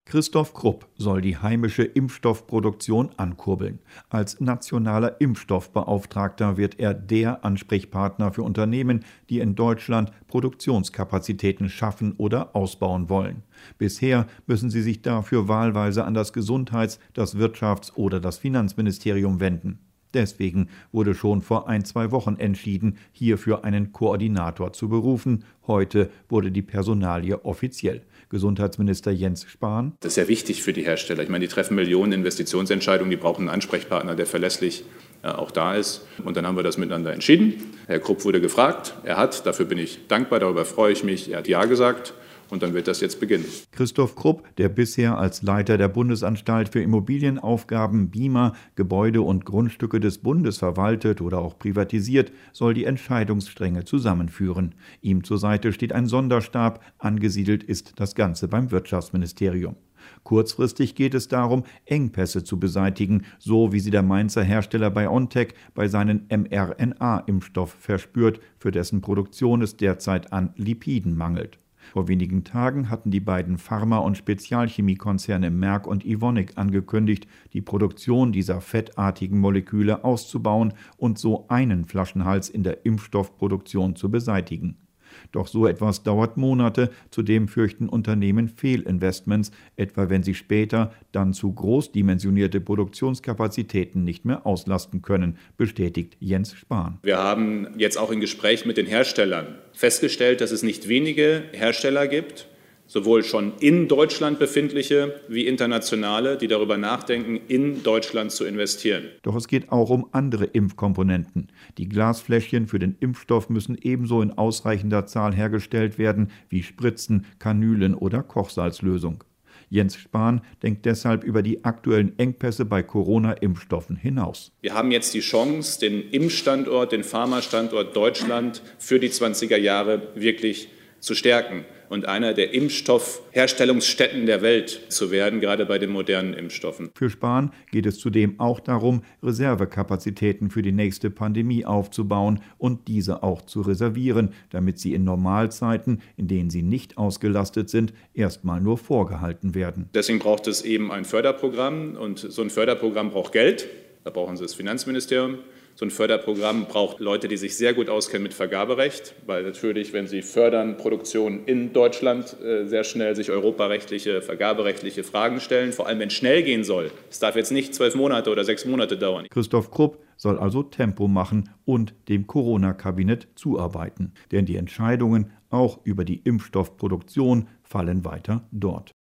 Christoph Krupp soll die heimische Impfstoffproduktion ankurbeln. Als nationaler Impfstoffbeauftragter wird er der Ansprechpartner für Unternehmen, die in Deutschland Produktionskapazitäten schaffen oder ausbauen wollen. Bisher müssen sie sich dafür wahlweise an das Gesundheits-, das Wirtschafts- oder das Finanzministerium wenden. Deswegen wurde schon vor 1-2 Wochen entschieden, hierfür einen Koordinator zu berufen. Heute wurde die Personalie offiziell. Gesundheitsminister Jens Spahn: Das ist ja wichtig für die Hersteller. Ich meine, die treffen Millionen Investitionsentscheidungen, die brauchen einen Ansprechpartner, der verlässlich auch da ist. Und dann haben wir das miteinander entschieden. Herr Krupp wurde gefragt. Er hat, dafür bin ich dankbar, darüber freue ich mich, er hat Ja gesagt. Und dann wird das jetzt beginnen. Christoph Krupp, der bisher als Leiter der Bundesanstalt für Immobilienaufgaben BIMA Gebäude und Grundstücke des Bundes verwaltet oder auch privatisiert, soll die Entscheidungsstränge zusammenführen. Ihm zur Seite steht ein Sonderstab, angesiedelt ist das Ganze beim Wirtschaftsministerium. Kurzfristig geht es darum, Engpässe zu beseitigen, so wie sie der Mainzer Hersteller BioNTech bei seinem mRNA-Impfstoff verspürt, für dessen Produktion es derzeit an Lipiden mangelt. Vor wenigen Tagen hatten die beiden Pharma- und Spezialchemiekonzerne Merck und Evonik angekündigt, die Produktion dieser fettartigen Moleküle auszubauen und so einen Flaschenhals in der Impfstoffproduktion zu beseitigen. Doch so etwas dauert Monate, zudem fürchten Unternehmen Fehlinvestments, etwa wenn sie später dann zu großdimensionierte Produktionskapazitäten nicht mehr auslasten können, bestätigt Jens Spahn. Wir haben jetzt auch in Gesprächen mit den Herstellern festgestellt, dass es nicht wenige Hersteller gibt, sowohl schon in Deutschland befindliche wie internationale, die darüber nachdenken, in Deutschland zu investieren. Doch es geht auch um andere Impfkomponenten. Die Glasfläschchen für den Impfstoff müssen ebenso in ausreichender Zahl hergestellt werden wie Spritzen, Kanülen oder Kochsalzlösung. Jens Spahn denkt deshalb über die aktuellen Engpässe bei Corona-Impfstoffen hinaus. Wir haben jetzt die Chance, den Impfstandort, den Pharmastandort Deutschland für die 20er Jahre wirklich zu stärken und einer der Impfstoffherstellungsstätten der Welt zu werden, gerade bei den modernen Impfstoffen. Für Spahn geht es zudem auch darum, Reservekapazitäten für die nächste Pandemie aufzubauen und diese auch zu reservieren, damit sie in Normalzeiten, in denen sie nicht ausgelastet sind, erstmal nur vorgehalten werden. Deswegen braucht es eben ein Förderprogramm und so ein Förderprogramm braucht Geld. Da brauchen Sie das Finanzministerium. So ein Förderprogramm braucht Leute, die sich sehr gut auskennen mit Vergaberecht, weil natürlich, wenn Sie fördern, Produktion in Deutschland, sehr schnell sich europarechtliche, vergaberechtliche Fragen stellen, vor allem wenn es schnell gehen soll. Es darf jetzt nicht 12 Monate oder 6 Monate dauern. Christoph Krupp soll also Tempo machen und dem Corona-Kabinett zuarbeiten. Denn die Entscheidungen auch über die Impfstoffproduktion fallen weiter dort.